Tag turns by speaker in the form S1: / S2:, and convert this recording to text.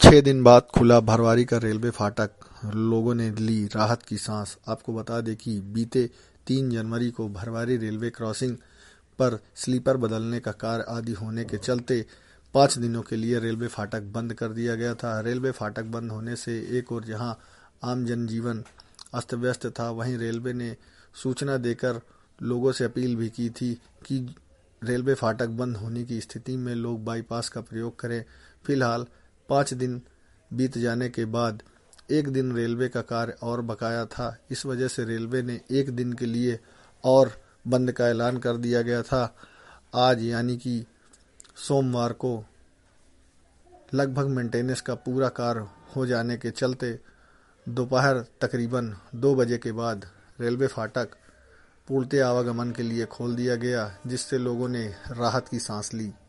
S1: 6 दिन बाद खुला भरवारी का रेलवे फाटक, लोगों ने ली राहत की सांस। आपको बता दें कि बीते 3 जनवरी को भरवारी रेलवे क्रॉसिंग पर स्लीपर बदलने का कार्य आदि होने के चलते 5 दिनों के लिए रेलवे फाटक बंद कर दिया गया था। रेलवे फाटक बंद होने से एक और जहां आम जनजीवन अस्त व्यस्त था, वहीं रेलवे ने सूचना देकर लोगों से अपील भी की थी कि रेलवे फाटक बंद होने की स्थिति में लोग बाईपास का प्रयोग करें। फिलहाल 5 दिन बीत जाने के बाद 1 दिन रेलवे का कार्य और बकाया था। इस वजह से रेलवे ने 1 दिन के लिए और बंद का ऐलान कर दिया गया था। आज यानी कि सोमवार को लगभग मेंटेनेंस का पूरा कार्य हो जाने के चलते दोपहर तकरीबन 2 बजे के बाद रेलवे फाटक पूर्णतः आवागमन के लिए खोल दिया गया, जिससे लोगों ने राहत की सांस ली।